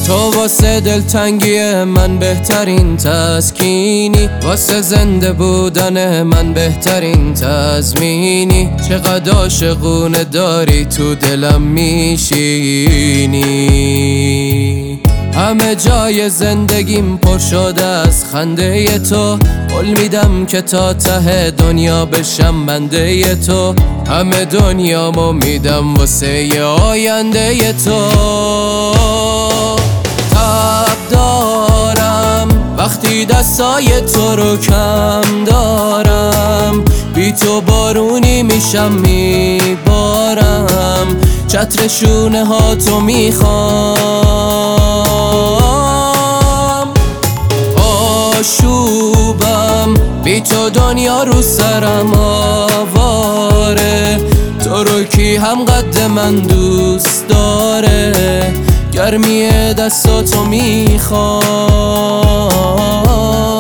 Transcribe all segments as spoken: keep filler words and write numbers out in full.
تو واسه دلتنگی من بهترین تسکینی، واسه زنده بودن من بهترین تضمینی. چقدر عاشقونه داری تو دلم میشینی. همه جای زندگیم پر شده از خنده تو، قول میدم که تا ته دنیا بشم بنده تو. همه دنیامو میدم واسه ی آینده تو. تب دارم وقتی دستای تو رو کم دارم، بی تو بارونی میشم میبارم، چتر شونه ها تو میخوام. آشوبم بی تو دنیا رو سرم آواره، تو رو کی هم قد من دوست داره، گرمی دستاتو میخوام.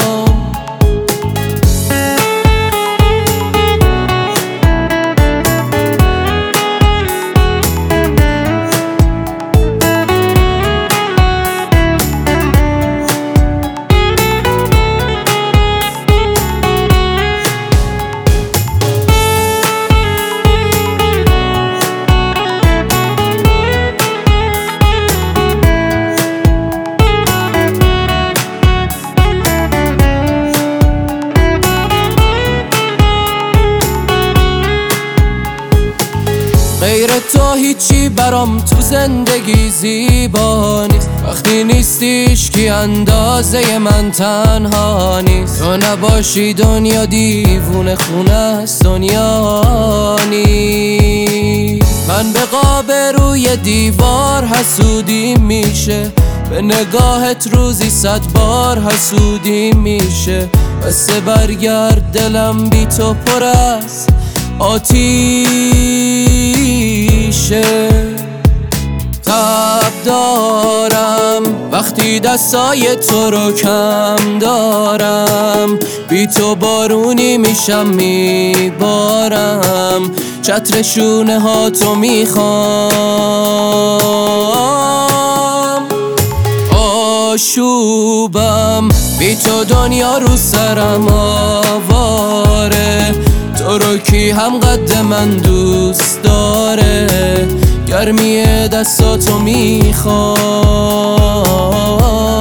غیر تو هیچی برام تو زندگی زیبا نیست، وقتی نیستیش کی اندازه من تنها نیست. تو نباشی دنیا دیوونه خونه است، دنیا نیست. من به قاب روی دیوار حسودی میشه، به نگاهت روزی صد بار حسودی میشه. بسه برگرد دلم بی تو پر است آتیشه. تب دارم وقتی دستای تو رو کم دارم، بی تو بارونی میشم میبارم، چتر شونه ها تو میخوام. آشوبم بی تو دنیا رو سرم آواره، تو رو کی هم قد من دوست داره، گرمی دستاتو میخوام.